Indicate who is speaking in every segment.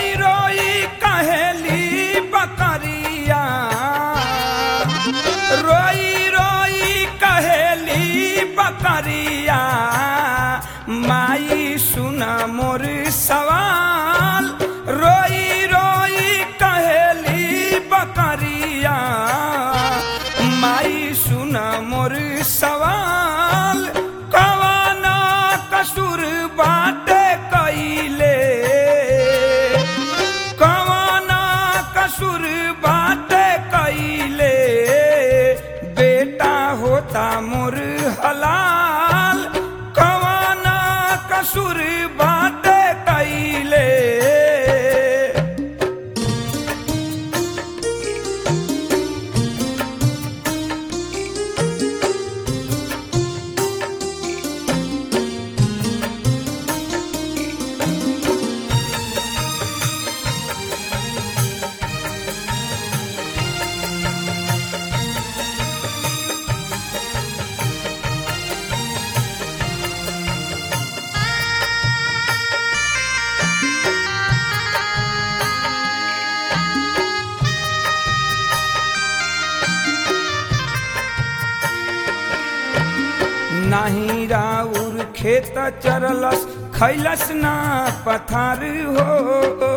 Speaker 1: रोई रोई कहेली बकरिया, रोई रोई कहेली बकरिया, माई सुना मोर सवाल। रोई रोई कहेली बकरिया, माई सुना मोर सवाल। कवाना कसूर बाटे कइले, कवाना कसूर बाटे कइले, बेटा होता मोर हलाल। कवाना कसूर बाटे कइले। नाही राउर खेत चरलस, खैलस ना पथार हो।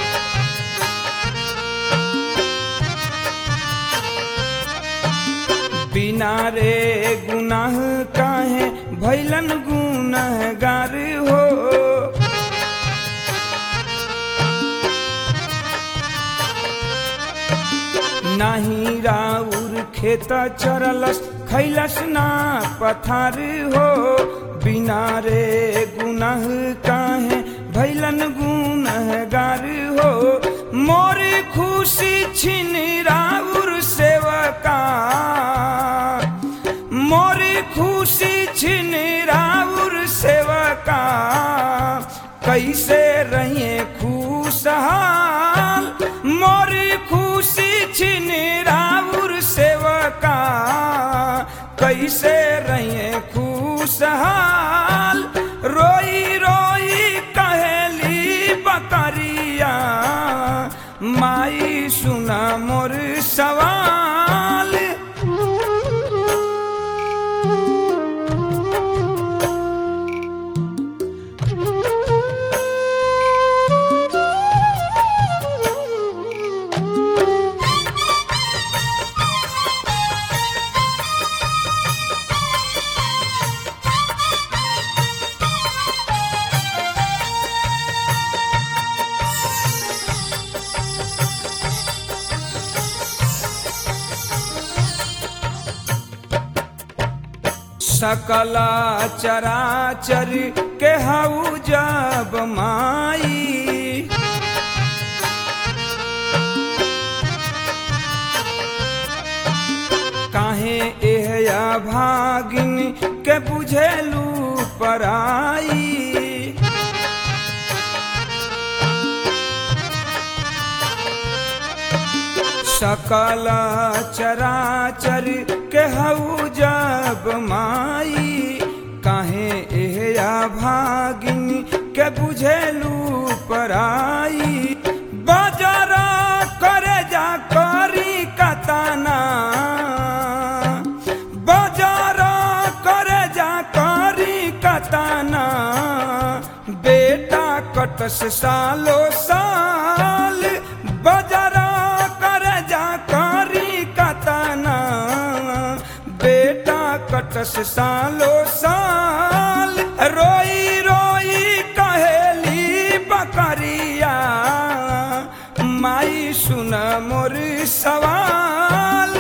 Speaker 1: बिना रे गुनाह काहे भैलन गुनहगार हो। नाही राउर खेत चरलस, खैलस ना पथार हो। बिना रे गुनाह काहे भैलन गुनहगार हो। मोर खुशी छिन राउर सेवका, मोर खुशी छिन राउर सेवका, कैसे रहिए खुशहाल। मोर खुशी छिन राउर सेवका, कैसे रहिए खुशहाल। रोई रोई कहेली बकरिया, माई सुना मोर सवाल। सकल चराचर के हऊ जब माई, काहे एहया भागिन के बुझेलू पराई। सकल चराचर के हऊ जब माई, काहे एहया भागिन के बुझेलू पराई। बाजारा करे जा करी कताना, बाजारा करे जा करी कताना, बेटा कटस सालो साल। बाजारा करे जा करी कताना, बेटा कटस सालो साल। रोई रोई कहेली बकरिया, माई सुन मोर सवाल।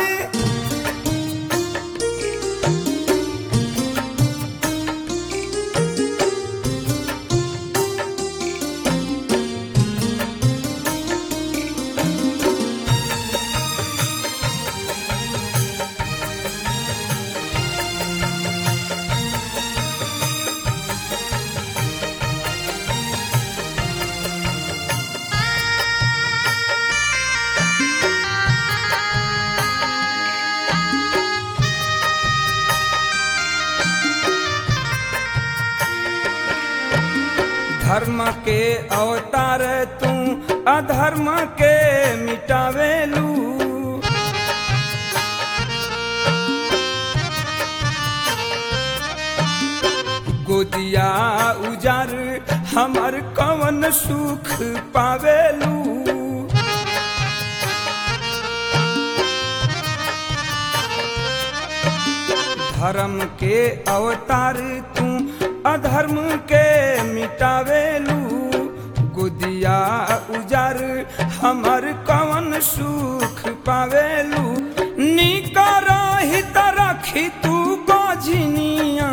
Speaker 1: धर्म के अवतार तू अधर्म के मिटावेलू। गोदिया उजार हमर कवन सुख पावेलू। धर्म के अवतार तू अधर्म के मिटावेलू। गोदिया उजार हमर कवन सुख पावेलू। निका रहित रखी तू बाझिनिया,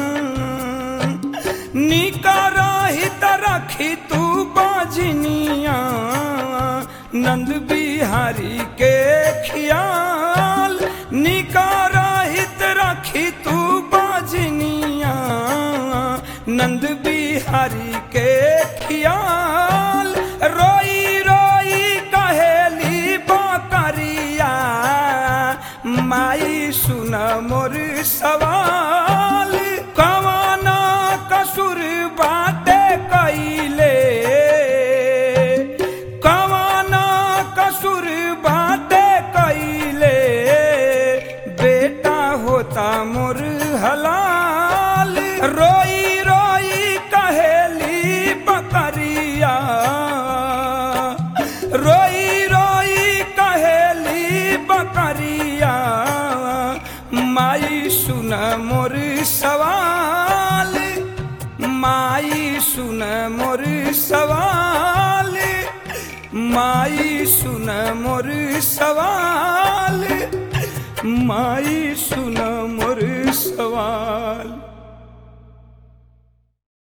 Speaker 1: निका रहित रखी तू बाझिनिया। नंद बिहारी के खियाल निका रहित रखी तू बाझिनिया। नंद बिहारी के खियाल रोई रोई कहेली बकरिया। माई सुन मोर सवाल, कवना कसूर बाटे कइले, कवना कसूर बाटे कइले। बेटा होता मोर हलाल, रोई रोई कहेली बकरिया। रोई रोई कहेली बकरिया। माई सुन मोर सवाल, माई सुन मोर सवाल, माई सुन मोर सवाल, माई सुन मोर सवाल।